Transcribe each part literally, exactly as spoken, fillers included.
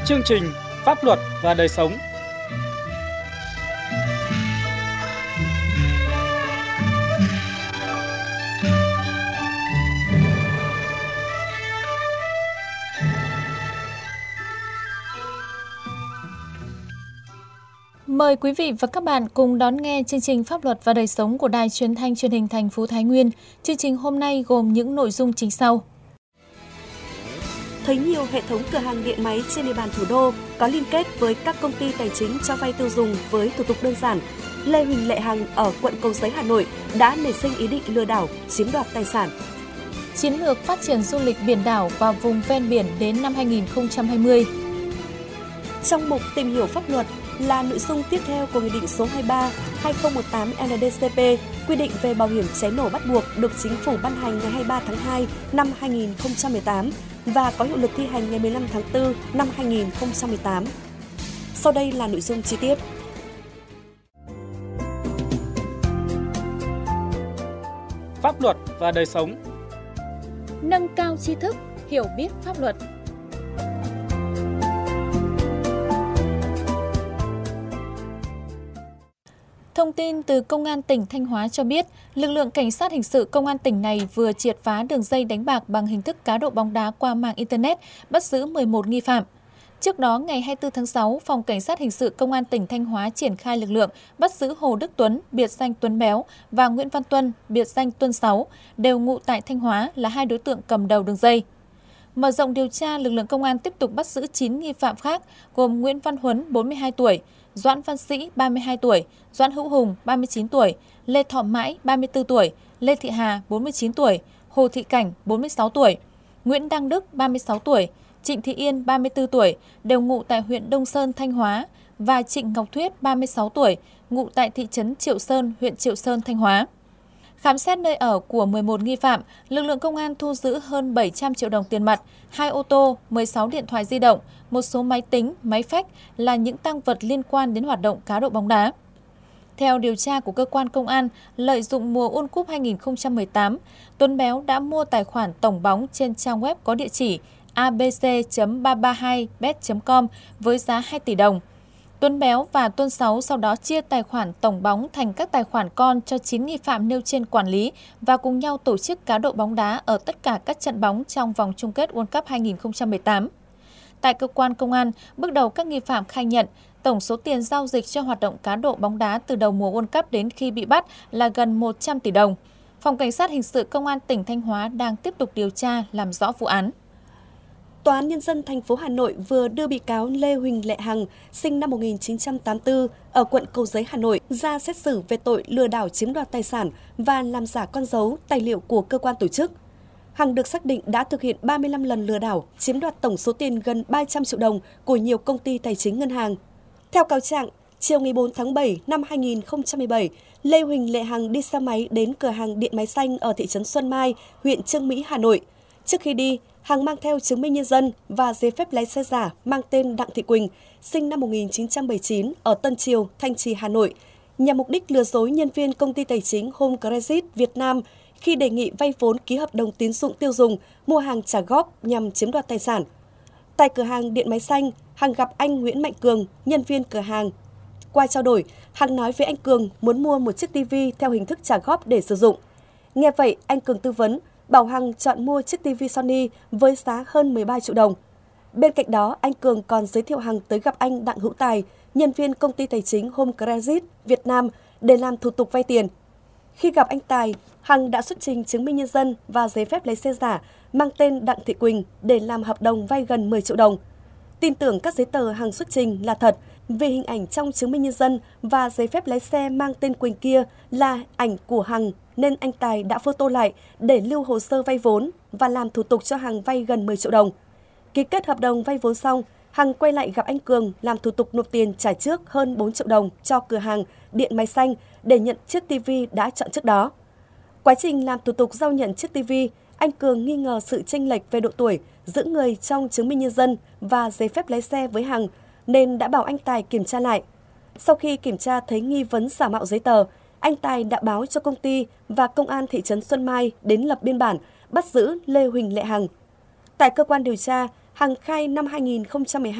chương trình Pháp luật và đời sống. Mời quý vị và các bạn cùng đón nghe chương trình Pháp luật và đời sống của Đài Truyền thanh Truyền hình thành phố Thái Nguyên. Chương trình hôm nay gồm những nội dung chính sau. Thấy nhiều hệ thống cửa hàng điện máy trên địa bàn thủ đô có liên kết với các công ty tài chính cho vay tiêu dùng với thủ tục đơn giản, Lê Huỳnh Lệ Hằng ở quận Cầu Giấy, Hà Nội đã nảy sinh ý định lừa đảo, chiếm đoạt tài sản. Chiến lược phát triển du lịch biển đảo và vùng ven biển đến năm hai nghìn không trăm hai mươi. Trong mục tìm hiểu pháp luật là nội dung tiếp theo của Nghị định số hai mươi ba trên hai nghìn không trăm mười tám N D C P quy định về bảo hiểm cháy nổ bắt buộc được Chính phủ ban hành ngày hai mươi ba tháng hai năm hai nghìn không trăm mười tám và có hiệu lực thi hành ngày mười lăm tháng tư năm hai nghìn không trăm mười tám. Sau đây là nội dung chi tiết. Pháp luật và đời sống. Nâng cao tri thức, hiểu biết pháp luật. Thông tin từ Công an tỉnh Thanh Hóa cho biết, lực lượng cảnh sát hình sự Công an tỉnh này vừa triệt phá đường dây đánh bạc bằng hình thức cá độ bóng đá qua mạng Internet, bắt giữ mười một nghi phạm. Trước đó, ngày hai mươi tư tháng sáu, Phòng Cảnh sát hình sự Công an tỉnh Thanh Hóa triển khai lực lượng bắt giữ Hồ Đức Tuấn, biệt danh Tuấn Béo, và Nguyễn Văn Tuân, biệt danh Tuân Sáu, đều ngụ tại Thanh Hóa, là hai đối tượng cầm đầu đường dây. Mở rộng điều tra, lực lượng công an tiếp tục bắt giữ chín nghi phạm khác, gồm Nguyễn Văn Huấn, bốn mươi hai tuổi, Doãn Văn Sĩ, ba mươi hai tuổi, Doãn Hữu Hùng, ba mươi chín tuổi, Lê Thọ Mãi, ba mươi tư tuổi, Lê Thị Hà, bốn mươi chín tuổi, Hồ Thị Cảnh, bốn mươi sáu tuổi, Nguyễn Đăng Đức, ba mươi sáu tuổi, Trịnh Thị Yên, ba mươi tư tuổi, đều ngụ tại huyện Đông Sơn, Thanh Hóa, và Trịnh Ngọc Thuyết, ba mươi sáu tuổi, ngụ tại thị trấn Triệu Sơn, huyện Triệu Sơn, Thanh Hóa. Khám xét nơi ở của mười một nghi phạm, lực lượng công an thu giữ hơn bảy trăm triệu đồng tiền mặt, hai ô tô, mười sáu điện thoại di động, một số máy tính, máy phách là những tang vật liên quan đến hoạt động cá độ bóng đá. Theo điều tra của cơ quan công an, lợi dụng mùa World Cup hai nghìn không trăm mười tám, Tuấn Béo đã mua tài khoản tổng bóng trên trang web có địa chỉ a b c chấm ba ba hai bet chấm com với giá hai tỷ đồng. Tuấn Béo và Tuân Sáu sau đó chia tài khoản tổng bóng thành các tài khoản con cho chín nghi phạm nêu trên quản lý và cùng nhau tổ chức cá độ bóng đá ở tất cả các trận bóng trong vòng chung kết World Cup hai nghìn không trăm mười tám. Tại cơ quan công an, bước đầu các nghi phạm khai nhận tổng số tiền giao dịch cho hoạt động cá độ bóng đá từ đầu mùa World Cup đến khi bị bắt là gần một trăm tỷ đồng. Phòng Cảnh sát hình sự Công an tỉnh Thanh Hóa đang tiếp tục điều tra làm rõ vụ án. Tòa án Nhân dân thành phố Hà Nội vừa đưa bị cáo Lê Huỳnh Lệ Hằng, sinh năm một nghìn chín trăm tám mươi tư, ở quận Cầu Giấy, Hà Nội, ra xét xử về tội lừa đảo chiếm đoạt tài sản và làm giả con dấu, tài liệu của cơ quan tổ chức. Hằng được xác định đã thực hiện ba mươi lăm lần lừa đảo, chiếm đoạt tổng số tiền gần ba trăm triệu đồng của nhiều công ty tài chính ngân hàng. Theo cáo trạng, chiều ngày bốn tháng bảy năm hai nghìn không trăm mười bảy, Lê Huỳnh Lệ Hằng đi xe máy đến cửa hàng điện máy xanh ở thị trấn Xuân Mai, huyện Chương Mỹ, Hà Nội. Trước khi đi, Hằng mang theo chứng minh nhân dân và giấy phép lái xe giả mang tên Đặng Thị Quỳnh, sinh năm một nghìn chín trăm bảy mươi chín, ở Tân Triều, Thanh Trì, Hà Nội, nhằm mục đích lừa dối nhân viên công ty tài chính Home Credit Việt Nam khi đề nghị vay vốn ký hợp đồng tín dụng tiêu dùng, mua hàng trả góp nhằm chiếm đoạt tài sản. Tại cửa hàng điện máy xanh, Hằng gặp anh Nguyễn Mạnh Cường, nhân viên cửa hàng. Qua trao đổi, Hằng nói với anh Cường muốn mua một chiếc tivi theo hình thức trả góp để sử dụng. Nghe vậy, anh Cường tư vấn, bảo Hằng chọn mua chiếc tivi Sony với giá hơn mười ba triệu đồng. Bên cạnh đó, anh Cường còn giới thiệu Hằng tới gặp anh Đặng Hữu Tài, nhân viên công ty tài chính Home Credit Việt Nam để làm thủ tục vay tiền. Khi gặp anh Tài, Hằng đã xuất trình chứng minh nhân dân và giấy phép lái xe giả mang tên Đặng Thị Quỳnh để làm hợp đồng vay gần mười triệu đồng. Tin tưởng các giấy tờ Hằng xuất trình là thật vì hình ảnh trong chứng minh nhân dân và giấy phép lái xe mang tên Quỳnh kia là ảnh của Hằng, nên anh Tài đã photo lại để lưu hồ sơ vay vốn và làm thủ tục cho Hằng vay gần mười triệu đồng. Ký kết hợp đồng vay vốn xong, Hằng quay lại gặp anh Cường làm thủ tục nộp tiền trả trước hơn bốn triệu đồng cho cửa hàng điện máy xanh để nhận chiếc tivi đã chọn trước đó. Quá trình làm thủ tục giao nhận chiếc tivi, anh Cường nghi ngờ sự chênh lệch về độ tuổi giữa người trong chứng minh nhân dân và giấy phép lái xe với Hằng nên đã bảo anh Tài kiểm tra lại. Sau khi kiểm tra thấy nghi vấn giả mạo giấy tờ, anh Tài đã báo cho công ty và công an thị trấn Xuân Mai đến lập biên bản, bắt giữ Lê Huỳnh Lệ Hằng. Tại cơ quan điều tra, Hằng khai năm hai nghìn không trăm mười hai,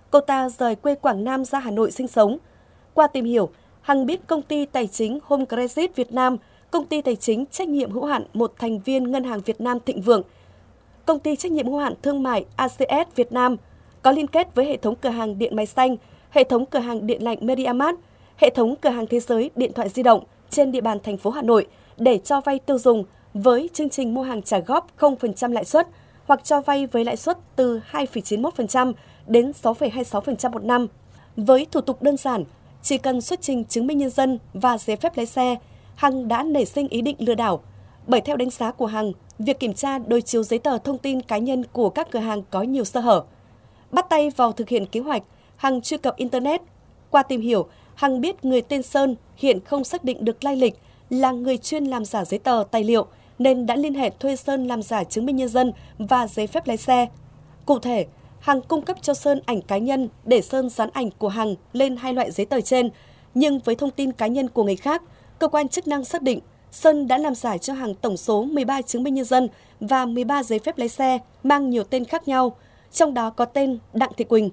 Cô ta rời quê Quảng Nam ra Hà Nội sinh sống. Qua tìm hiểu, Hằng biết công ty tài chính Home Credit Việt Nam, công ty tài chính trách nhiệm hữu hạn một thành viên Ngân hàng Việt Nam Thịnh Vượng, công ty trách nhiệm hữu hạn thương mại a xê ét Việt Nam có liên kết với hệ thống cửa hàng điện máy xanh, hệ thống cửa hàng điện lạnh MediaMart, hệ thống cửa hàng thế giới điện thoại di động trên địa bàn thành phố Hà Nội để cho vay tiêu dùng với chương trình mua hàng trả góp không phần trăm lãi suất hoặc cho vay với lãi suất từ hai phẩy chín mươi mốt phần trăm đến sáu phẩy hai mươi sáu phần trăm một năm. Với thủ tục đơn giản, chỉ cần xuất trình chứng minh nhân dân và giấy phép lái xe, Hằng đã nảy sinh ý định lừa đảo. Bởi theo đánh giá của Hằng, việc kiểm tra đối chiếu giấy tờ thông tin cá nhân của các cửa hàng có nhiều sơ hở. Bắt tay vào thực hiện kế hoạch, Hằng truy cập Internet. Qua tìm hiểu, Hằng biết người tên Sơn hiện không xác định được lai lịch là người chuyên làm giả giấy tờ, tài liệu, nên đã liên hệ thuê Sơn làm giả chứng minh nhân dân và giấy phép lái xe. Cụ thể, Hằng cung cấp cho Sơn ảnh cá nhân để Sơn dán ảnh của Hằng lên hai loại giấy tờ trên. Nhưng với thông tin cá nhân của người khác, cơ quan chức năng xác định Sơn đã làm giả cho Hằng tổng số mười ba chứng minh nhân dân và mười ba giấy phép lái xe mang nhiều tên khác nhau, trong đó có tên Đặng Thị Quỳnh.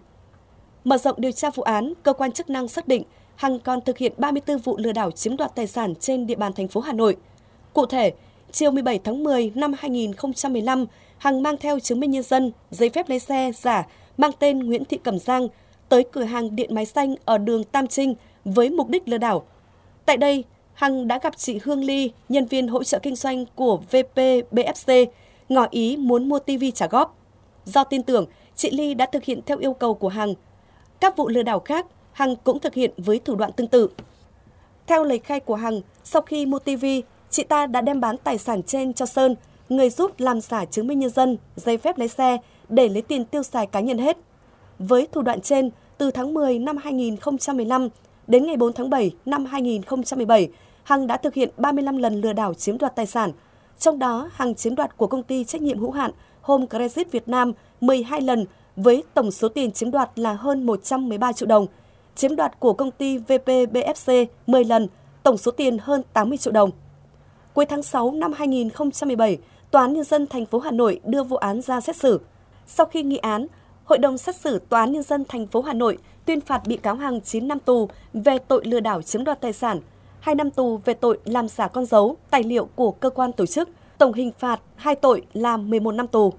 Mở rộng điều tra vụ án, cơ quan chức năng xác định Hằng còn thực hiện ba mươi tư vụ lừa đảo chiếm đoạt tài sản trên địa bàn thành phố Hà Nội. Cụ thể, chiều mười bảy tháng mười năm hai nghìn không trăm mười lăm, Hằng mang theo chứng minh nhân dân, giấy phép lái xe giả mang tên Nguyễn Thị Cẩm Giang tới cửa hàng điện máy xanh ở đường Tam Trinh với mục đích lừa đảo. Tại đây, Hằng đã gặp chị Hương Ly, nhân viên hỗ trợ kinh doanh của vê pê bê ép xê, ngỏ ý muốn mua ti vi trả góp. Do tin tưởng, chị Ly đã thực hiện theo yêu cầu của Hằng. Các vụ lừa đảo khác, Hằng cũng thực hiện với thủ đoạn tương tự. Theo lời khai của Hằng, sau khi mua ti vi, chị ta đã đem bán tài sản trên cho Sơn, người giúp làm giả chứng minh nhân dân, giấy phép lái xe để lấy tiền tiêu xài cá nhân hết. Với thủ đoạn trên, từ tháng mười năm hai nghìn không trăm mười lăm đến ngày bốn tháng bảy năm hai nghìn không trăm mười bảy, Hằng đã thực hiện ba mươi lăm lần lừa đảo chiếm đoạt tài sản. Trong đó, Hằng chiếm đoạt của công ty trách nhiệm hữu hạn Home Credit Việt Nam mười hai lần với tổng số tiền chiếm đoạt là hơn một trăm mười ba triệu đồng. Chiếm đoạt của công ty vê pê bê ép xê mười lần, tổng số tiền hơn tám mươi triệu đồng. Cuối tháng sáu năm hai nghìn không trăm mười bảy, Tòa án Nhân dân thành phố Hà Nội đưa vụ án ra xét xử. Sau khi nghị án, Hội đồng xét xử Tòa án Nhân dân thành phố Hà Nội tuyên phạt bị cáo Hằng chín năm tù về tội lừa đảo chiếm đoạt tài sản, hai năm tù về tội làm giả con dấu, tài liệu của cơ quan tổ chức, tổng hình phạt hai tội là mười một năm tù.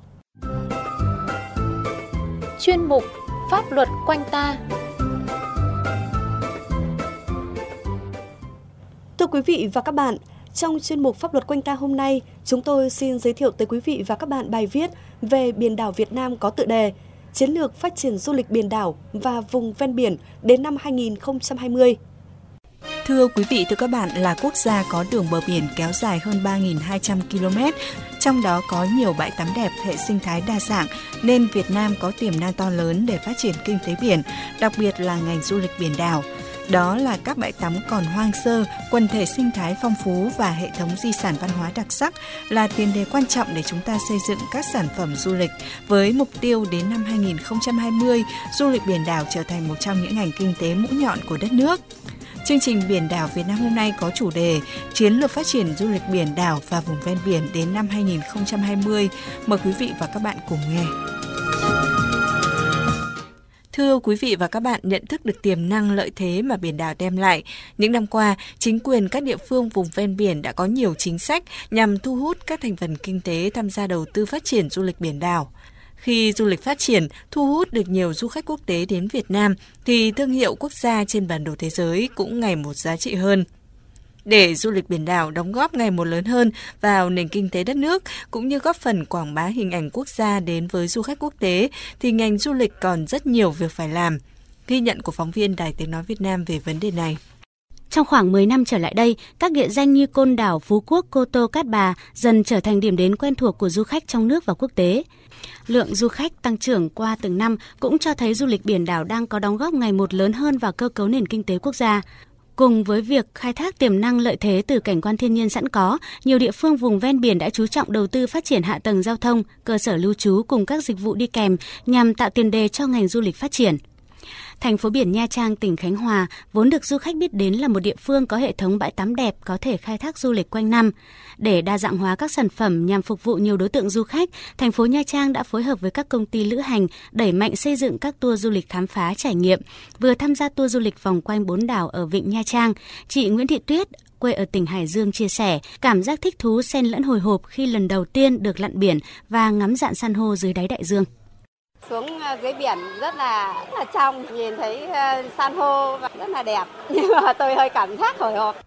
Chuyên mục Pháp luật quanh ta. Thưa quý vị và các bạn, trong chuyên mục Pháp luật quanh ta hôm nay, chúng tôi xin giới thiệu tới quý vị và các bạn bài viết về biển đảo Việt Nam có tựa đề Chiến lược phát triển du lịch biển đảo và vùng ven biển đến năm hai nghìn không trăm hai mươi. Thưa quý vị, thưa các bạn, là quốc gia có đường bờ biển kéo dài hơn ba nghìn hai trăm ki lô mét, trong đó có nhiều bãi tắm đẹp, hệ sinh thái đa dạng, nên Việt Nam có tiềm năng to lớn để phát triển kinh tế biển, đặc biệt là ngành du lịch biển đảo. Đó là các bãi tắm còn hoang sơ, quần thể sinh thái phong phú và hệ thống di sản văn hóa đặc sắc là tiền đề quan trọng để chúng ta xây dựng các sản phẩm du lịch với mục tiêu đến năm hai nghìn không trăm hai mươi, du lịch biển đảo trở thành một trong những ngành kinh tế mũi nhọn của đất nước. Chương trình Biển đảo Việt Nam hôm nay có chủ đề Chiến lược phát triển du lịch biển đảo và vùng ven biển đến năm hai nghìn không trăm hai mươi. Mời quý vị và các bạn cùng nghe. Thưa quý vị và các bạn, nhận thức được tiềm năng lợi thế mà biển đảo đem lại, những năm qua, chính quyền các địa phương vùng ven biển đã có nhiều chính sách nhằm thu hút các thành phần kinh tế tham gia đầu tư phát triển du lịch biển đảo. Khi du lịch phát triển, thu hút được nhiều du khách quốc tế đến Việt Nam, thì thương hiệu quốc gia trên bản đồ thế giới cũng ngày một giá trị hơn. Để du lịch biển đảo đóng góp ngày một lớn hơn vào nền kinh tế đất nước, cũng như góp phần quảng bá hình ảnh quốc gia đến với du khách quốc tế, thì ngành du lịch còn rất nhiều việc phải làm. Ghi nhận của phóng viên Đài Tiếng Nói Việt Nam về vấn đề này. Trong khoảng mười năm trở lại đây, các địa danh như Côn Đảo, Phú Quốc, Cô Tô, Cát Bà dần trở thành điểm đến quen thuộc của du khách trong nước và quốc tế. Lượng du khách tăng trưởng qua từng năm cũng cho thấy du lịch biển đảo đang có đóng góp ngày một lớn hơn vào cơ cấu nền kinh tế quốc gia. Cùng với việc khai thác tiềm năng lợi thế từ cảnh quan thiên nhiên sẵn có, nhiều địa phương vùng ven biển đã chú trọng đầu tư phát triển hạ tầng giao thông, cơ sở lưu trú cùng các dịch vụ đi kèm nhằm tạo tiền đề cho ngành du lịch phát triển. Thành phố biển Nha Trang, tỉnh Khánh Hòa vốn được du khách biết đến là một địa phương có hệ thống bãi tắm đẹp có thể khai thác du lịch quanh năm. Để đa dạng hóa các sản phẩm nhằm phục vụ nhiều đối tượng du khách, thành phố Nha Trang đã phối hợp với các công ty lữ hành đẩy mạnh xây dựng các tour du lịch khám phá trải nghiệm. Vừa tham gia tour du lịch vòng quanh bốn đảo ở Vịnh Nha Trang, chị Nguyễn Thị Tuyết, quê ở tỉnh Hải Dương chia sẻ cảm giác thích thú xen lẫn hồi hộp khi lần đầu tiên được lặn biển và ngắm rạn san hô dưới đáy đại dương. Xuống dưới biển rất là rất là trong, nhìn thấy san hô rất là đẹp, nhưng mà tôi hơi cảm giác hồi hộp.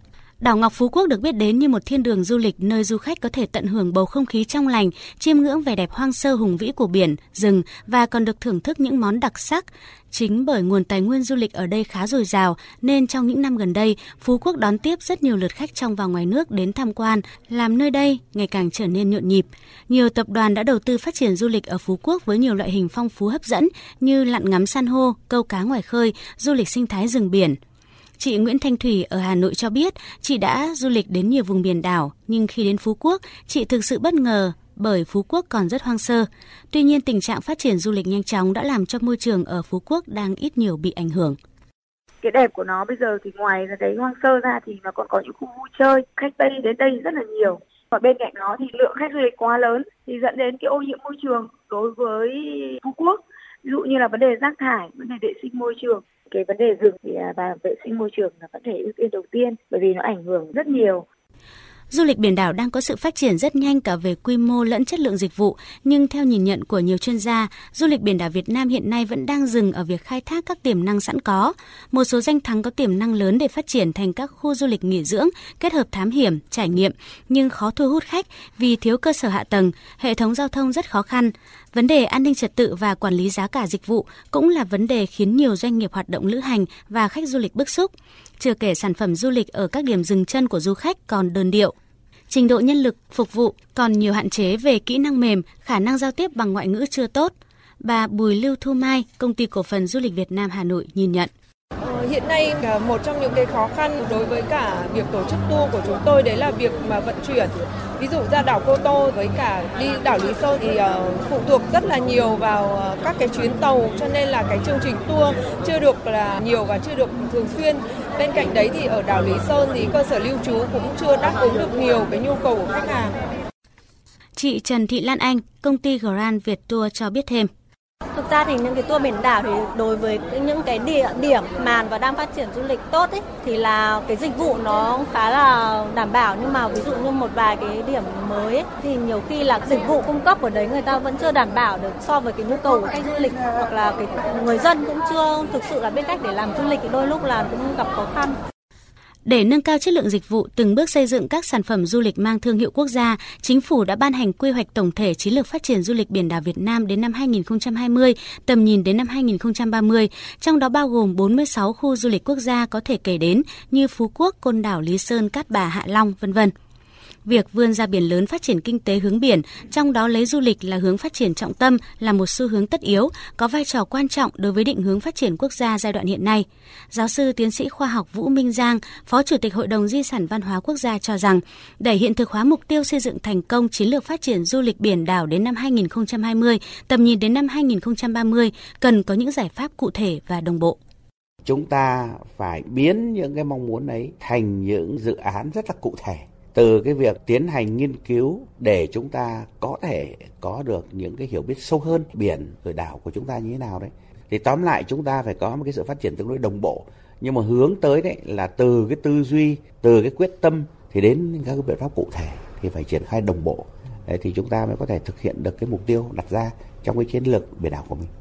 Đảo Ngọc Phú Quốc được biết đến như một thiên đường du lịch nơi du khách có thể tận hưởng bầu không khí trong lành, chiêm ngưỡng vẻ đẹp hoang sơ hùng vĩ của biển, rừng và còn được thưởng thức những món đặc sắc. Chính bởi nguồn tài nguyên du lịch ở đây khá dồi dào nên trong những năm gần đây, Phú Quốc đón tiếp rất nhiều lượt khách trong và ngoài nước đến tham quan, làm nơi đây ngày càng trở nên nhộn nhịp. Nhiều tập đoàn đã đầu tư phát triển du lịch ở Phú Quốc với nhiều loại hình phong phú hấp dẫn như lặn ngắm san hô, câu cá ngoài khơi, du lịch sinh thái rừng biển. Chị Nguyễn Thanh Thủy ở Hà Nội cho biết chị đã du lịch đến nhiều vùng biển đảo, nhưng khi đến Phú Quốc, chị thực sự bất ngờ bởi Phú Quốc còn rất hoang sơ. Tuy nhiên, tình trạng phát triển du lịch nhanh chóng đã làm cho môi trường ở Phú Quốc đang ít nhiều bị ảnh hưởng. Cái đẹp của nó bây giờ thì ngoài cái hoang sơ ra thì nó còn có những khu vui chơi, khách Tây đến đây rất là nhiều. Và bên cạnh đó thì lượng khách du lịch quá lớn thì dẫn đến cái ô nhiễm môi trường đối với Phú Quốc. Ví dụ như là vấn đề rác thải, vấn đề vệ sinh môi trường. Cái vấn đề rừng thì và vệ sinh môi trường là vấn đề ưu tiên đầu tiên bởi vì nó ảnh hưởng rất nhiều. Du lịch biển đảo đang có sự phát triển rất nhanh cả về quy mô lẫn chất lượng dịch vụ, nhưng theo nhìn nhận của nhiều chuyên gia, du lịch biển đảo Việt Nam hiện nay vẫn đang dừng ở việc khai thác các tiềm năng sẵn có. Một số danh thắng có tiềm năng lớn để phát triển thành các khu du lịch nghỉ dưỡng, kết hợp thám hiểm, trải nghiệm, nhưng khó thu hút khách vì thiếu cơ sở hạ tầng, hệ thống giao thông rất khó khăn. Vấn đề an ninh trật tự và quản lý giá cả dịch vụ cũng là vấn đề khiến nhiều doanh nghiệp hoạt động lữ hành và khách du lịch bức xúc. Chưa kể sản phẩm du lịch ở các điểm dừng chân của du khách còn đơn điệu. Trình độ nhân lực phục vụ còn nhiều hạn chế về kỹ năng mềm, khả năng giao tiếp bằng ngoại ngữ chưa tốt. Bà Bùi Lưu Thu Mai, Công ty Cổ phần Du lịch Việt Nam Hà Nội nhìn nhận. Hiện nay một trong những cái khó khăn đối với cả việc tổ chức tour của chúng tôi đấy là việc mà vận chuyển. Ví dụ ra đảo Cô Tô với cả đi đảo Lý Sơn thì phụ thuộc rất là nhiều vào các cái chuyến tàu, cho nên là cái chương trình tour chưa được là nhiều và chưa được thường xuyên. Bên cạnh đấy thì ở đảo Lý Sơn thì cơ sở lưu trú cũng chưa đáp ứng được nhiều cái nhu cầu của khách hàng. Chị Trần Thị Lan Anh, Công ty Grand Việt Tour cho biết thêm. Thực ra thì những cái tour biển đảo thì đối với những cái địa điểm mà và đang phát triển du lịch tốt ấy, thì là cái dịch vụ nó khá là đảm bảo, nhưng mà ví dụ như một vài cái điểm mới ấy, thì nhiều khi là dịch vụ cung cấp ở đấy người ta vẫn chưa đảm bảo được so với cái nhu cầu của khách du lịch, hoặc là cái người dân cũng chưa thực sự là biết cách để làm du lịch thì đôi lúc là cũng gặp khó khăn. Để nâng cao chất lượng dịch vụ, từng bước xây dựng các sản phẩm du lịch mang thương hiệu quốc gia, Chính phủ đã ban hành quy hoạch tổng thể chiến lược phát triển du lịch biển đảo Việt Nam đến năm hai nghìn không trăm hai mươi, tầm nhìn đến năm hai nghìn không trăm ba mươi, trong đó bao gồm bốn mươi sáu khu du lịch quốc gia có thể kể đến như Phú Quốc, Côn Đảo, Lý Sơn, Cát Bà, Hạ Long, vân vân. Việc vươn ra biển lớn phát triển kinh tế hướng biển, trong đó lấy du lịch là hướng phát triển trọng tâm, là một xu hướng tất yếu, có vai trò quan trọng đối với định hướng phát triển quốc gia giai đoạn hiện nay. Giáo sư tiến sĩ khoa học Vũ Minh Giang, Phó Chủ tịch Hội đồng Di sản Văn hóa Quốc gia cho rằng, để hiện thực hóa mục tiêu xây dựng thành công chiến lược phát triển du lịch biển đảo đến năm hai nghìn không trăm hai mươi, tầm nhìn đến năm hai nghìn không trăm ba mươi, cần có những giải pháp cụ thể và đồng bộ. Chúng ta phải biến những cái mong muốn ấy thành những dự án rất là cụ thể. Từ cái việc tiến hành nghiên cứu để chúng ta có thể có được những cái hiểu biết sâu hơn biển rồi đảo của chúng ta như thế nào đấy. Thì tóm lại chúng ta phải có một cái sự phát triển tương đối đồng bộ. Nhưng mà hướng tới đấy là từ cái tư duy, từ cái quyết tâm thì đến các cái biện pháp cụ thể thì phải triển khai đồng bộ. Đấy, thì chúng ta mới có thể thực hiện được cái mục tiêu đặt ra trong cái chiến lược biển đảo của mình.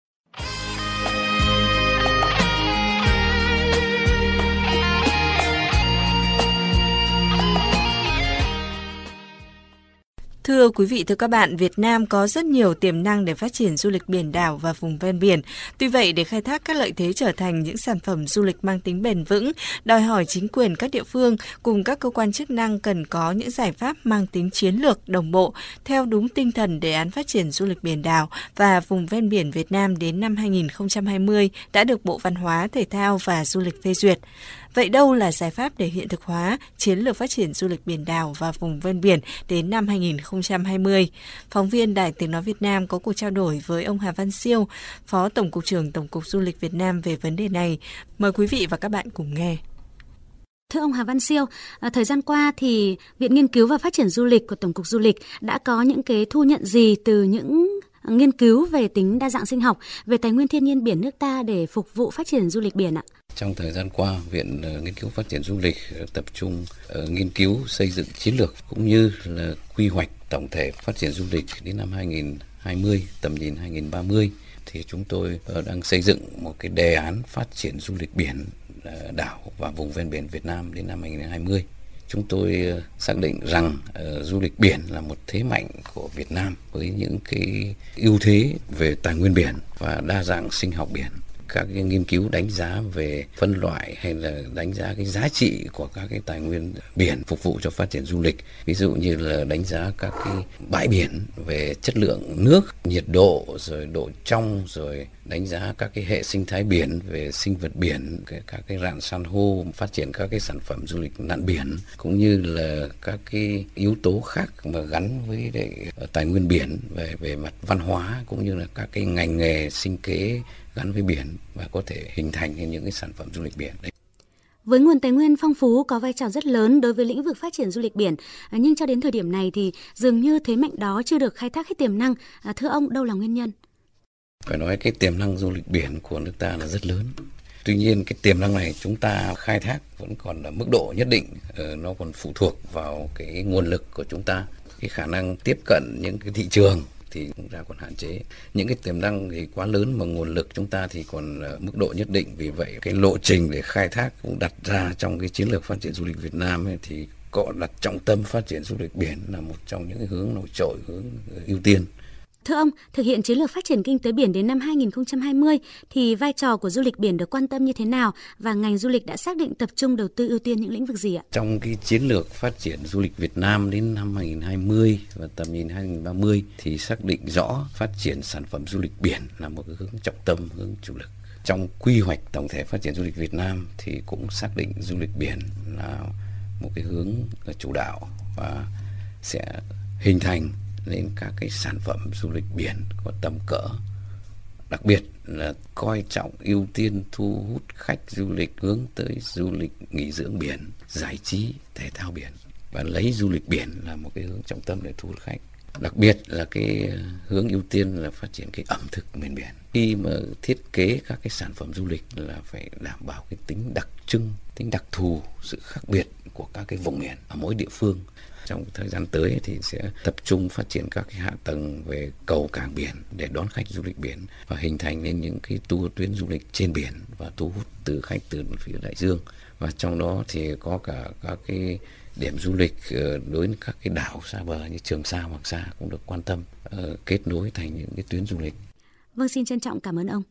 Thưa quý vị, thưa các bạn, Việt Nam có rất nhiều tiềm năng để phát triển du lịch biển đảo và vùng ven biển. Tuy vậy, để khai thác các lợi thế trở thành những sản phẩm du lịch mang tính bền vững, đòi hỏi chính quyền các địa phương cùng các cơ quan chức năng cần có những giải pháp mang tính chiến lược, đồng bộ, theo đúng tinh thần đề án phát triển du lịch biển đảo và vùng ven biển Việt Nam đến năm hai nghìn không trăm hai mươi đã được Bộ Văn hóa, Thể thao và Du lịch phê duyệt. Vậy đâu là giải pháp để hiện thực hóa chiến lược phát triển du lịch biển đảo và vùng ven biển đến năm hai nghìn không trăm không hai không. Phóng viên Đài Tiếng Nói Việt Nam có cuộc trao đổi với ông Hà Văn Siêu, Phó Tổng cục trưởng Tổng cục Du lịch Việt Nam về vấn đề này. Mời quý vị và các bạn cùng nghe. Thưa ông Hà Văn Siêu, thời gian qua thì Viện Nghiên cứu và Phát triển Du lịch của Tổng cục Du lịch đã có những cái thu nhận gì từ những nghiên cứu về tính đa dạng sinh học, về tài nguyên thiên nhiên biển nước ta để phục vụ phát triển du lịch biển ạ? Trong thời gian qua, Viện Nghiên cứu Phát triển Du lịch tập trung uh, nghiên cứu xây dựng chiến lược cũng như là quy hoạch tổng thể phát triển du lịch đến năm hai nghìn không trăm hai mươi, tầm nhìn hai nghìn không trăm ba mươi. Thì chúng tôi uh, đang xây dựng một cái đề án phát triển du lịch biển, uh, đảo và vùng ven biển Việt Nam đến năm hai nghìn không trăm hai mươi. Chúng tôi uh, xác định rằng uh, du lịch biển là một thế mạnh của Việt Nam với những cái ưu thế về tài nguyên biển và đa dạng sinh học biển. Các cái nghiên cứu đánh giá về phân loại hay là đánh giá cái giá trị của các cái tài nguyên biển phục vụ cho phát triển du lịch. Ví dụ như là đánh giá các cái bãi biển về chất lượng nước, nhiệt độ, rồi độ trong, rồi đánh giá các cái hệ sinh thái biển về sinh vật biển, các cái rạn san hô, phát triển các cái sản phẩm du lịch lặn biển, cũng như là các cái yếu tố khác mà gắn với lại tài nguyên biển về về mặt văn hóa, cũng như là các cái ngành nghề sinh kế gắn với biển và có thể hình thành những cái sản phẩm du lịch biển. Đấy. Với nguồn tài nguyên phong phú có vai trò rất lớn đối với lĩnh vực phát triển du lịch biển, nhưng cho đến thời điểm này thì dường như thế mạnh đó chưa được khai thác hết tiềm năng. Thưa ông, đâu là nguyên nhân? Phải nói cái tiềm năng du lịch biển của nước ta là rất lớn. Tuy nhiên cái tiềm năng này chúng ta khai thác vẫn còn ở mức độ nhất định, nó còn phụ thuộc vào cái nguồn lực của chúng ta, cái khả năng tiếp cận những cái thị trường thì chúng ta còn hạn chế. Những cái tiềm năng thì quá lớn mà nguồn lực chúng ta thì còn ở mức độ nhất định. Vì vậy cái lộ trình để khai thác cũng đặt ra trong cái chiến lược phát triển du lịch Việt Nam ấy, thì có đặt trọng tâm phát triển du lịch biển là một trong những cái hướng nổi trội, hướng ưu tiên. Thưa ông, thực hiện chiến lược phát triển kinh tế biển đến năm hai nghìn không trăm hai mươi thì vai trò của du lịch biển được quan tâm như thế nào và ngành du lịch đã xác định tập trung đầu tư ưu tiên những lĩnh vực gì ạ? Trong cái chiến lược phát triển du lịch Việt Nam đến năm hai nghìn không trăm hai mươi và tầm nhìn hai nghìn không trăm ba mươi thì xác định rõ phát triển sản phẩm du lịch biển là một cái hướng trọng tâm, hướng chủ lực. Trong quy hoạch tổng thể phát triển du lịch Việt Nam thì cũng xác định du lịch biển là một cái hướng chủ đạo và sẽ hình thành lên các cái sản phẩm du lịch biển có tầm cỡ, đặc biệt là coi trọng ưu tiên thu hút khách du lịch hướng tới du lịch nghỉ dưỡng biển, giải trí, thể thao biển và lấy du lịch biển là một cái hướng trọng tâm để thu hút khách. Đặc biệt là cái hướng ưu tiên là phát triển cái ẩm thực miền biển. Khi mà thiết kế các cái sản phẩm du lịch là phải đảm bảo cái tính đặc trưng, tính đặc thù, sự khác biệt của các cái vùng miền ở mỗi địa phương. Trong thời gian tới thì sẽ tập trung phát triển các cái hạ tầng về cầu cảng biển để đón khách du lịch biển và hình thành nên những cái tour tuyến du lịch trên biển và thu hút từ khách từ phía đại dương. Và trong đó thì có cả các cái điểm du lịch đối với các cái đảo xa bờ như Trường Sa, Hoàng Sa cũng được quan tâm uh, kết nối thành những cái tuyến du lịch. Vâng, xin trân trọng cảm ơn ông.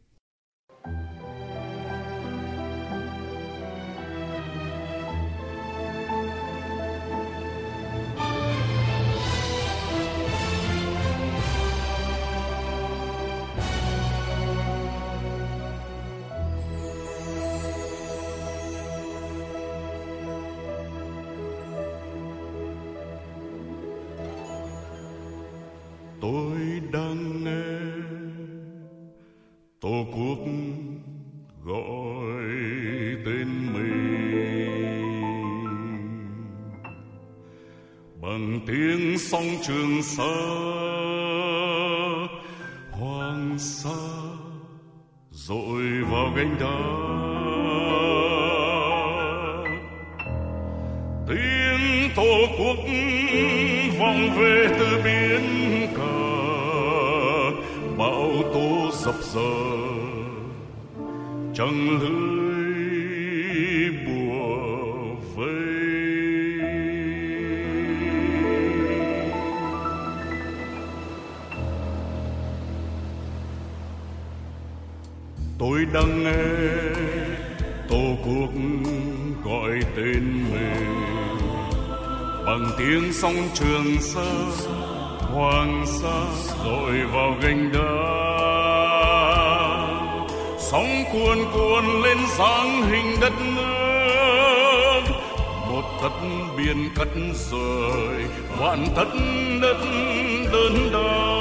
Tôi đang nghe Tổ quốc gọi tên mình bằng tiếng sóng Trường Sa, Hoàng Sa dội vào gành đá. Tiếng Tổ quốc vọng về từ biển cả, bão tố dập dờ trăng lưới bùa vây. Tôi đang nghe Tổ quốc gọi tên mình bằng tiếng sóng Trường Sa, Hoàng Sa dội vào gành đá. Sóng cuồn cuộn lên dáng hình đất nước, một tất biển cắt rời, vạn tất đất đớn đau.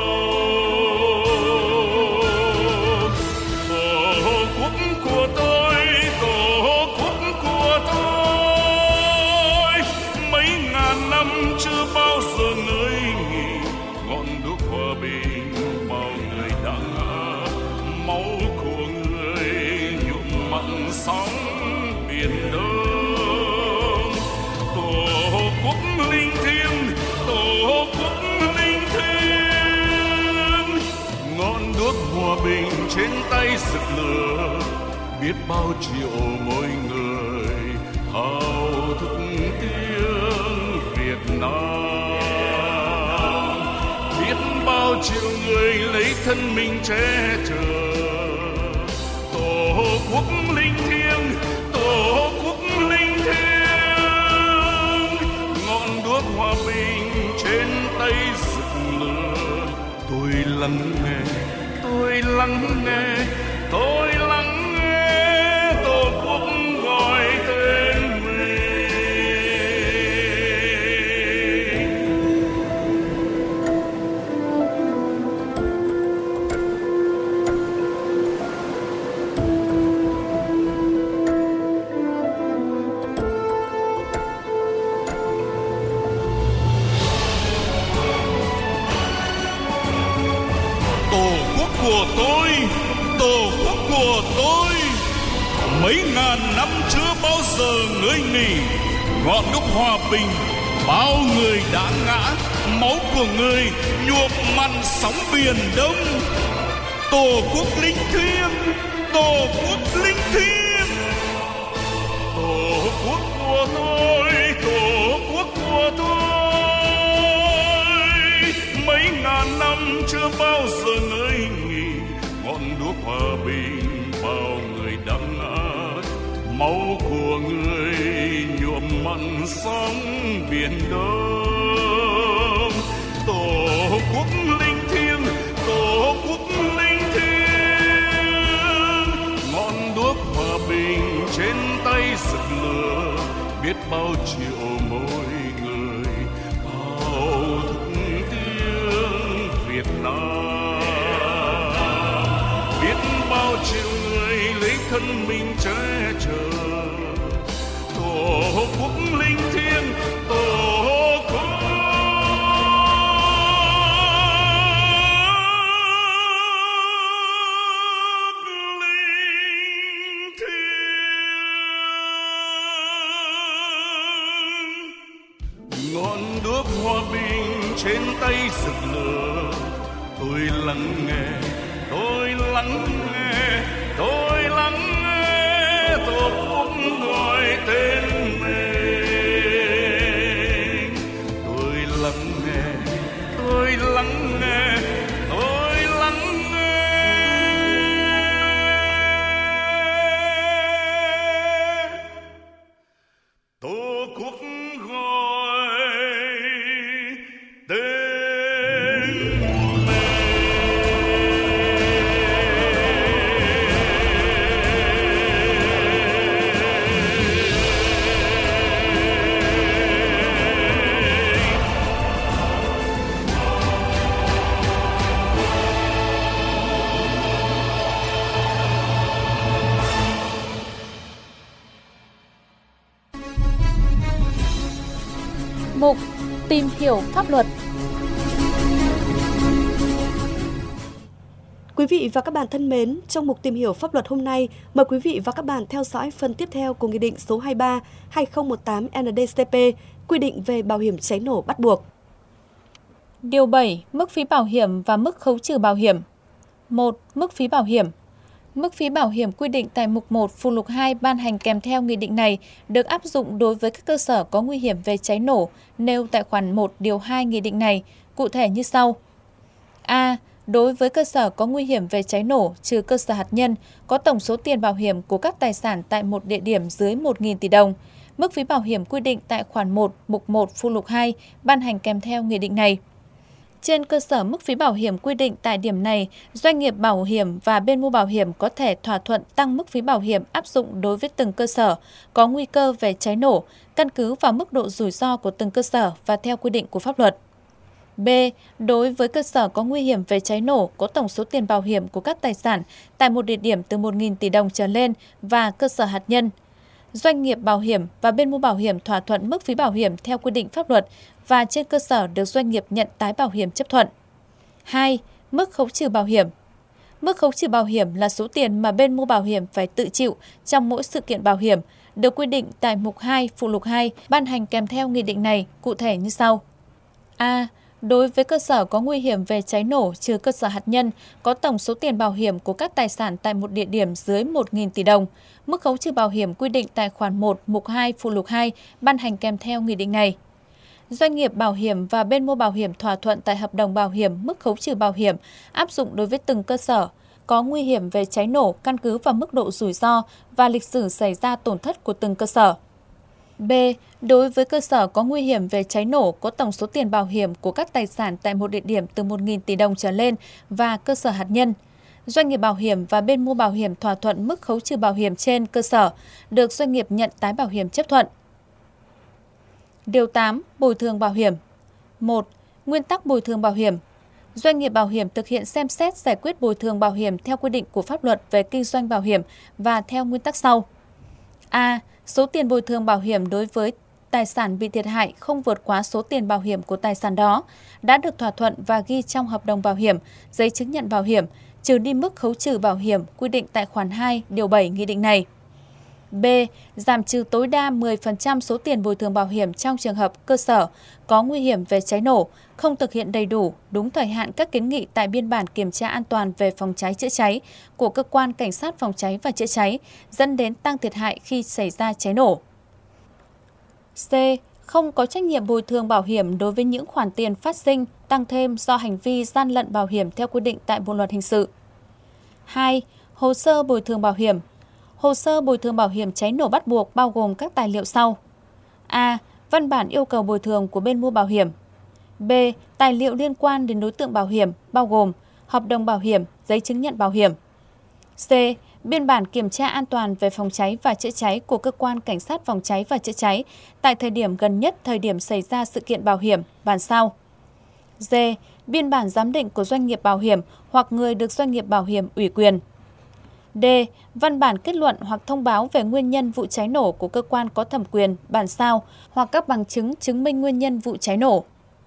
Tổ quốc của tôi, tổ quốc của tôi, mấy ngàn năm chưa bao giờ ngơi nghỉ, ngọn đuốc hòa bình bao người đã ngã, máu của người nhuộm mặn sóng biển đông. Tổ quốc linh thiêng, tổ quốc linh thiêng, ngọn đuốc hòa bình trên tay rực lửa, biết bao triệu mỗi người thao thức tiếng Việt Nam, biết bao triệu người lấy thân mình che chở. Tổ quốc linh thiêng, tổ quốc linh thiêng, ngọn đuốc hòa bình trên tay rực lửa. Tôi lắng nghe, tôi lắng nghe, tôi lắng nghe tổ quốc gọi tên mình. Tổ quốc của tôi, tổ quốc của tôi, mấy ngàn năm chưa bao giờ ngơi nghỉ, ngọn đuốc hòa bình bao người đã ngã, máu của người nhuộm mặn sóng biển đông. Tổ quốc linh thiêng, tổ quốc linh thiêng, tổ quốc của tôi, tổ quốc của tôi, mấy ngàn năm chưa bao giờ ngơi nghỉ, ngọn đuốc hòa bình bao người đã ngã, máu của người nhuộm mặn sóng biển đông. Tổ quốc linh thiêng, tổ quốc linh thiêng, ngọn đuốc hòa bình trên tay rực lửa, biết bao triệu mỗi người bao thức tiếng Việt Nam, biết bao triệu người lấy thân mình che chở. Tổ quốc linh thiêng, tổ quốc linh thiêng, ngọn đuốc hòa bình trên tay rực lửa. Tôi lắng nghe, tôi lắng nghe, tôi lắng nghe tổ quốc gọi tên mình. Tôi lắng nghe, tôi lắng nghe, tôi lắng nghe. Tổ quốc gọi tên. Mục Tìm hiểu pháp luật. Quý vị và các bạn thân mến, trong mục Tìm hiểu pháp luật hôm nay, mời quý vị và các bạn theo dõi phần tiếp theo của Nghị định số hai mươi ba trên hai nghìn không trăm mười tám N D C P quy định về bảo hiểm cháy nổ bắt buộc. Điều bảy. Mức phí bảo hiểm và mức khấu trừ bảo hiểm. một. Mức phí bảo hiểm. Mức phí bảo hiểm quy định tại mục một phụ lục hai ban hành kèm theo nghị định này được áp dụng đối với các cơ sở có nguy hiểm về cháy nổ nêu tại khoản một điều hai nghị định này, cụ thể như sau. A. Đối với cơ sở có nguy hiểm về cháy nổ trừ cơ sở hạt nhân có tổng số tiền bảo hiểm của các tài sản tại một địa điểm dưới một nghìn tỷ đồng, mức phí bảo hiểm quy định tại khoản một mục một phụ lục hai ban hành kèm theo nghị định này. Trên cơ sở mức phí bảo hiểm quy định tại điểm này, doanh nghiệp bảo hiểm và bên mua bảo hiểm có thể thỏa thuận tăng mức phí bảo hiểm áp dụng đối với từng cơ sở có nguy cơ về cháy nổ, căn cứ vào mức độ rủi ro của từng cơ sở và theo quy định của pháp luật. B. Đối với cơ sở có nguy hiểm về cháy nổ có tổng số tiền bảo hiểm của các tài sản tại một địa điểm từ một nghìn tỷ đồng trở lên và cơ sở hạt nhân, doanh nghiệp bảo hiểm và bên mua bảo hiểm thỏa thuận mức phí bảo hiểm theo quy định pháp luật và trên cơ sở được doanh nghiệp nhận tái bảo hiểm chấp thuận. hai. Mức khấu trừ bảo hiểm. Mức khấu trừ bảo hiểm là số tiền mà bên mua bảo hiểm phải tự chịu trong mỗi sự kiện bảo hiểm, được quy định tại mục hai, phụ lục hai, ban hành kèm theo nghị định này, cụ thể như sau. A. Đối với cơ sở có nguy hiểm về cháy nổ trừ cơ sở hạt nhân, có tổng số tiền bảo hiểm của các tài sản tại một địa điểm dưới một nghìn tỷ đồng, mức khấu trừ bảo hiểm quy định tại khoản một, mục hai, phụ lục hai, ban hành kèm theo nghị định này. Doanh nghiệp bảo hiểm và bên mua bảo hiểm thỏa thuận tại hợp đồng bảo hiểm mức khấu trừ bảo hiểm áp dụng đối với từng cơ sở có nguy hiểm về cháy nổ căn cứ vào mức độ rủi ro và lịch sử xảy ra tổn thất của từng cơ sở. B. Đối với cơ sở có nguy hiểm về cháy nổ có tổng số tiền bảo hiểm của các tài sản tại một địa điểm từ một nghìn tỷ đồng trở lên và cơ sở hạt nhân, doanh nghiệp bảo hiểm và bên mua bảo hiểm thỏa thuận mức khấu trừ bảo hiểm trên cơ sở được doanh nghiệp nhận tái bảo hiểm chấp thuận. Điều tám. Bồi thường bảo hiểm. một. Nguyên tắc bồi thường bảo hiểm. Doanh nghiệp bảo hiểm thực hiện xem xét giải quyết bồi thường bảo hiểm theo quy định của pháp luật về kinh doanh bảo hiểm và theo nguyên tắc sau. A. Số tiền bồi thường bảo hiểm đối với tài sản bị thiệt hại không vượt quá số tiền bảo hiểm của tài sản đó, đã được thỏa thuận và ghi trong hợp đồng bảo hiểm, giấy chứng nhận bảo hiểm, trừ đi mức khấu trừ bảo hiểm quy định tại khoản hai, điều bảy nghị định này. B. Giảm trừ tối đa mười phần trăm số tiền bồi thường bảo hiểm trong trường hợp cơ sở có nguy hiểm về cháy nổ, không thực hiện đầy đủ, đúng thời hạn các kiến nghị tại biên bản kiểm tra an toàn về phòng cháy chữa cháy của cơ quan cảnh sát phòng cháy và chữa cháy, dẫn đến tăng thiệt hại khi xảy ra cháy nổ. C. Không có trách nhiệm bồi thường bảo hiểm đối với những khoản tiền phát sinh, tăng thêm do hành vi gian lận bảo hiểm theo quy định tại Bộ luật hình sự. hai. Hồ sơ bồi thường bảo hiểm. Hồ sơ bồi thường bảo hiểm cháy nổ bắt buộc bao gồm các tài liệu sau. A. Văn bản yêu cầu bồi thường của bên mua bảo hiểm. B. Tài liệu liên quan đến đối tượng bảo hiểm bao gồm hợp đồng bảo hiểm, giấy chứng nhận bảo hiểm. C. Biên bản kiểm tra an toàn về phòng cháy và chữa cháy của cơ quan cảnh sát phòng cháy và chữa cháy tại thời điểm gần nhất thời điểm xảy ra sự kiện bảo hiểm, bản sao. D. Biên bản giám định của doanh nghiệp bảo hiểm hoặc người được doanh nghiệp bảo hiểm ủy quyền. D. Văn bản kết luận hoặc thông báo về nguyên nhân vụ cháy nổ của cơ quan có thẩm quyền, bản sao hoặc các bằng chứng chứng minh nguyên nhân vụ cháy nổ.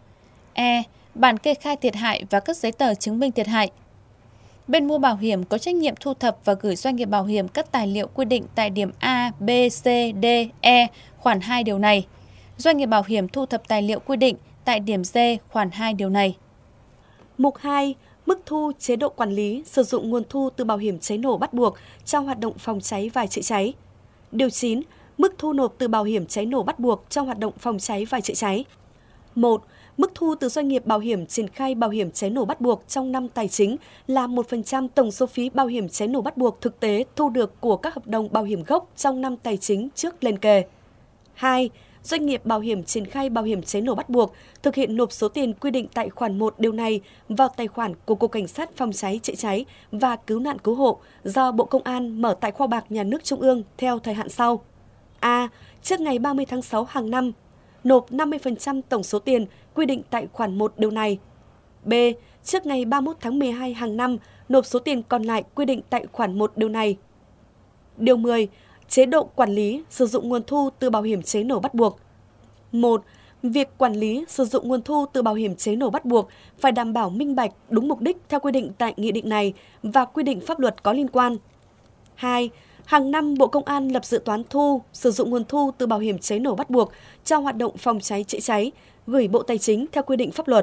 E. Bản kê khai thiệt hại và các giấy tờ chứng minh thiệt hại. Bên mua bảo hiểm có trách nhiệm thu thập và gửi doanh nghiệp bảo hiểm các tài liệu quy định tại điểm A, B, C, D, E, khoản hai điều này. Doanh nghiệp bảo hiểm thu thập tài liệu quy định tại điểm D, khoản hai điều này. Mục hai. Mức thu, chế độ quản lý, sử dụng nguồn thu từ bảo hiểm cháy nổ bắt buộc trong hoạt động phòng cháy và chữa cháy. Điều chín. Mức thu nộp từ bảo hiểm cháy nổ bắt buộc trong hoạt động phòng cháy và chữa cháy. một. Mức thu từ doanh nghiệp bảo hiểm triển khai bảo hiểm cháy nổ bắt buộc trong năm tài chính là một phần trăm tổng số phí bảo hiểm cháy nổ bắt buộc thực tế thu được của các hợp đồng bảo hiểm gốc trong năm tài chính trước liền kề. hai. Doanh nghiệp bảo hiểm triển khai bảo hiểm cháy nổ bắt buộc thực hiện nộp số tiền quy định tại khoản một điều này vào tài khoản của Cục Cảnh sát phòng cháy chữa cháy và cứu nạn cứu hộ do Bộ Công an mở tại kho bạc nhà nước trung ương theo thời hạn sau. A. Trước ngày ba mươi tháng sáu hàng năm, nộp năm mươi phần trăm tổng số tiền quy định tại khoản một điều này. B. Trước ngày ba mươi mốt tháng mười hai hàng năm, nộp số tiền còn lại quy định tại khoản một điều này. Điều mười. Chế độ quản lý sử dụng nguồn thu từ bảo hiểm cháy nổ bắt buộc. một. Việc quản lý sử dụng nguồn thu từ bảo hiểm cháy nổ bắt buộc phải đảm bảo minh bạch, đúng mục đích theo quy định tại nghị định này và quy định pháp luật có liên quan. hai. Hàng năm, Bộ Công an lập dự toán thu sử dụng nguồn thu từ bảo hiểm cháy nổ bắt buộc cho hoạt động phòng cháy chữa cháy, gửi Bộ Tài chính theo quy định pháp luật.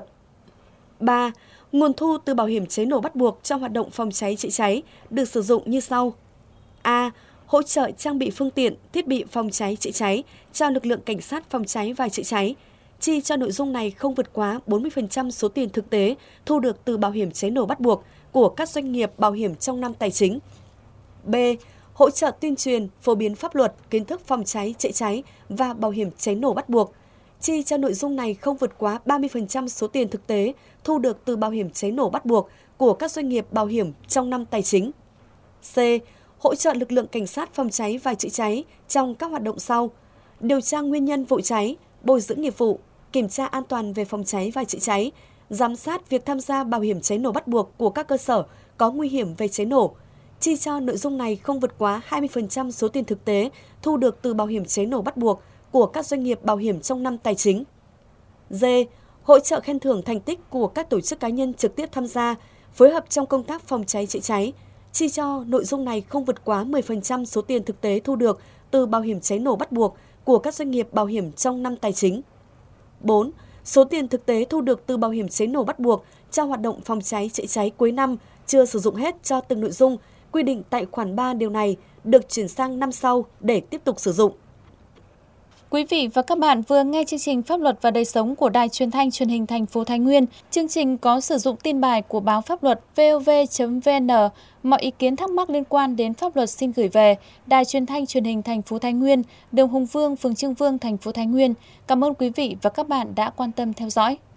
ba. Nguồn thu từ bảo hiểm cháy nổ bắt buộc cho hoạt động phòng cháy chữa cháy được sử dụng như sau. A. Hỗ trợ trang bị phương tiện, thiết bị phòng cháy chữa cháy cho lực lượng cảnh sát phòng cháy và chữa cháy. Chi cho nội dung này không vượt quá bốn mươi phần trăm số tiền thực tế thu được từ bảo hiểm cháy nổ bắt buộc của các doanh nghiệp bảo hiểm trong năm tài chính. B. Hỗ trợ tuyên truyền, phổ biến pháp luật, kiến thức phòng cháy chữa cháy và bảo hiểm cháy nổ bắt buộc. chi cho nội dung này không vượt quá ba mươi phần trăm số tiền thực tế thu được từ bảo hiểm cháy nổ bắt buộc của các doanh nghiệp bảo hiểm trong năm tài chính. C. Hỗ trợ lực lượng cảnh sát phòng cháy và chữa cháy trong các hoạt động sau: điều tra nguyên nhân vụ cháy, bồi dưỡng nghiệp vụ, kiểm tra an toàn về phòng cháy và chữa cháy, giám sát việc tham gia bảo hiểm cháy nổ bắt buộc của các cơ sở có nguy hiểm về cháy nổ. Chi cho nội dung này không vượt quá hai mươi phần trăm số tiền thực tế thu được từ bảo hiểm cháy nổ bắt buộc của các doanh nghiệp bảo hiểm trong năm tài chính. D. Hỗ trợ khen thưởng thành tích của các tổ chức cá nhân trực tiếp tham gia, phối hợp trong công tác phòng cháy chữa cháy. Chi cho nội dung này không vượt quá mười phần trăm số tiền thực tế thu được từ bảo hiểm cháy nổ bắt buộc của các doanh nghiệp bảo hiểm trong năm tài chính. bốn. Số tiền thực tế thu được từ bảo hiểm cháy nổ bắt buộc cho hoạt động phòng cháy chữa cháy cuối năm chưa sử dụng hết cho từng nội dung quy định tại khoản ba điều này được chuyển sang năm sau để tiếp tục sử dụng. Quý vị và các bạn vừa nghe chương trình Pháp luật và đời sống của Đài Truyền thanh Truyền hình thành phố Thái Nguyên. Chương trình có sử dụng tin bài của báo Pháp luật vê o vê chấm vê en. Mọi ý kiến thắc mắc liên quan đến pháp luật xin gửi về Đài Truyền thanh Truyền hình thành phố Thái Nguyên, đường Hùng Vương, phường Trương Vương, thành phố Thái Nguyên. Cảm ơn quý vị và các bạn đã quan tâm theo dõi.